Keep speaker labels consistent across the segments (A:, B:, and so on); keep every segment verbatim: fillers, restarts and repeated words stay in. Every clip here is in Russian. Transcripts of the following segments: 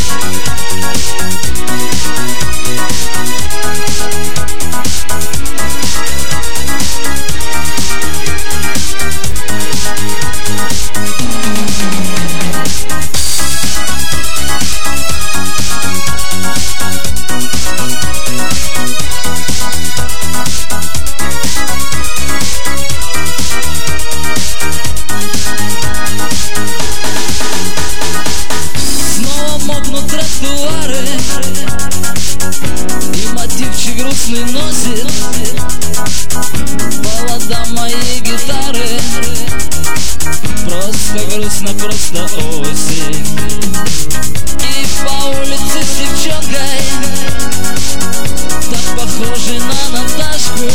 A: И мотивчик грустный носит повода моей гитары. Просто грустно, просто осень. И по улице с девчонкой, так похожей на Наташку,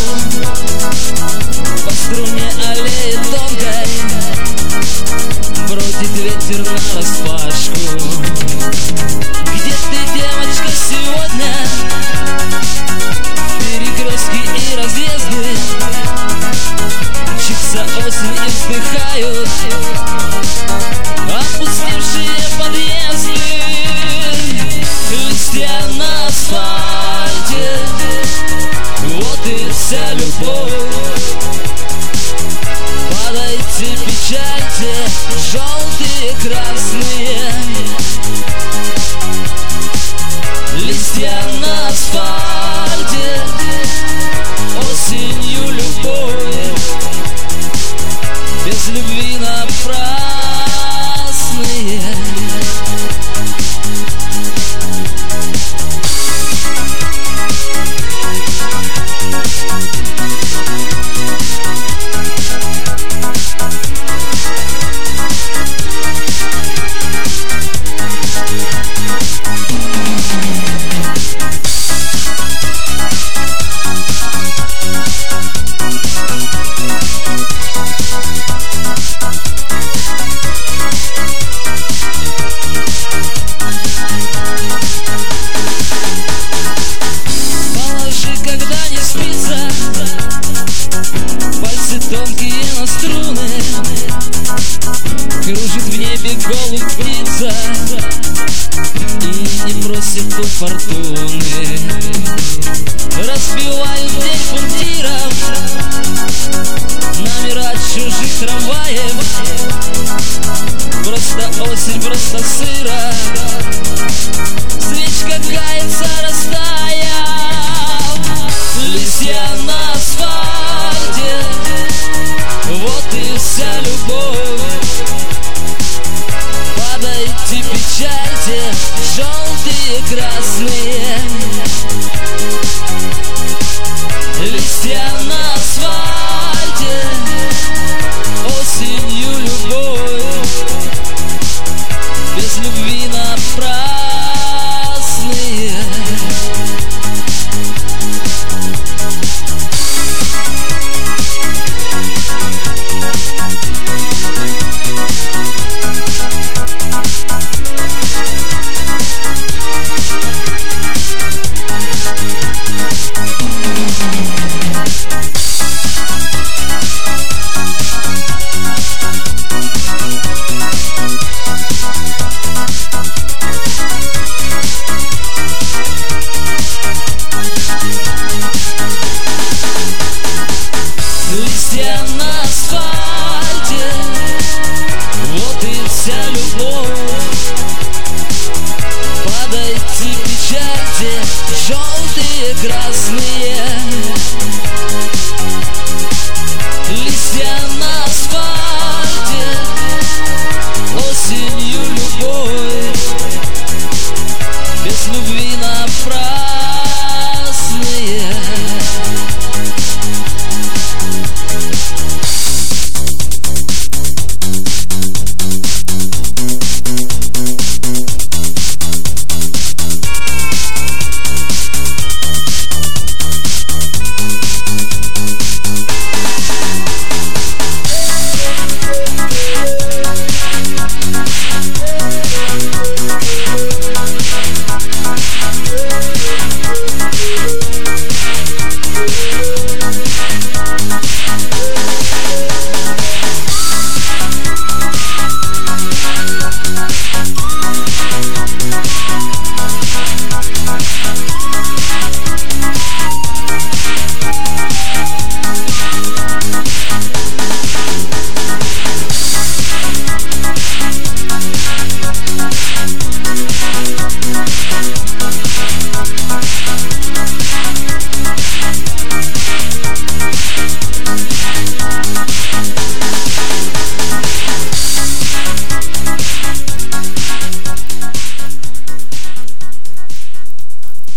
A: по струне аллеи тонкой бродит ветер нараспашку. Где ты, девочка, сегодня? Перекрестки и разъезды, мчится осень и вздыхают опустевшие подъезды. Листья на асфальте, вот и вся любовь. Падайте, печальте, желтые, красные. Листья на асфальте, осенью любовь. Без любви напрасные. Тонкие на струны, кружит в небе голубь птица и не просит у фортуны. Разбивают день пунктиров номера чужих трамваев. Просто осень, просто сыро, свечка кается, растаяв. Листья на асфальте, вот и вся любовь. Падайте, печальте, желтые, красные. Листья на асфальте, осенью любовь. Без любви напрасные. Листья на асфальте, вот и вся любовь. Падайте, печальте, желтые, красные. Листья